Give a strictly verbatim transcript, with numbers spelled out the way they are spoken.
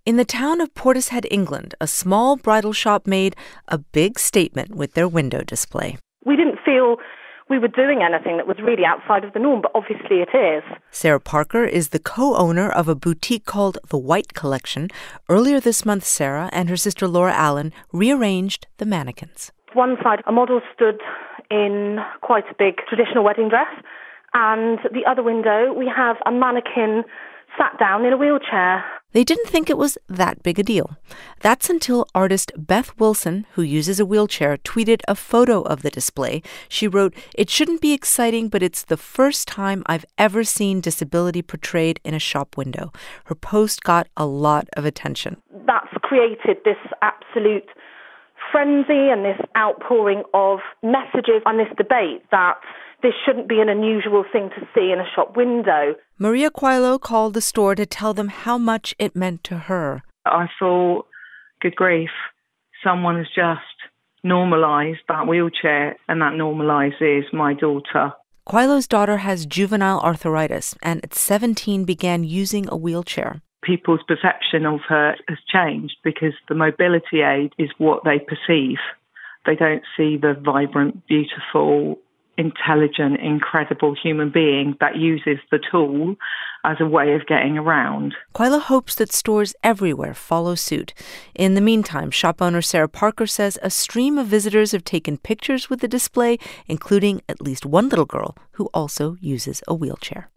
In the town of Portishead, England, a small bridal shop made a big statement with their window display. We didn't feel we were doing anything that was really outside of the norm, but obviously it is. Sarah Parker is the co-owner of a boutique called The White Collection. Earlier this month, Sarah and her sister Laura Allen rearranged the mannequins. One side, a model stood in quite a big traditional wedding dress, and the other window, we have a mannequin sat down in a wheelchair. They didn't think it was that big a deal. That's until artist Beth Wilson, who uses a wheelchair, tweeted a photo of the display. She wrote, "It shouldn't be exciting, but it's the first time I've ever seen disability portrayed in a shop window." Her post got a lot of attention. That's created this absolute frenzy and this outpouring of messages and this debate that this shouldn't be an unusual thing to see in a shop window. Maria Coelho called the store to tell them how much it meant to her. I thought, good grief, someone has just normalised that wheelchair, and that normalises my daughter. Coelho's daughter has juvenile arthritis and at seventeen began using a wheelchair. People's perception of her has changed because the mobility aid is what they perceive. They don't see the vibrant, beautiful, intelligent, incredible human being that uses the tool as a way of getting around. Coelho hopes that stores everywhere follow suit. In the meantime, shop owner Sarah Parker says a stream of visitors have taken pictures with the display, including at least one little girl who also uses a wheelchair.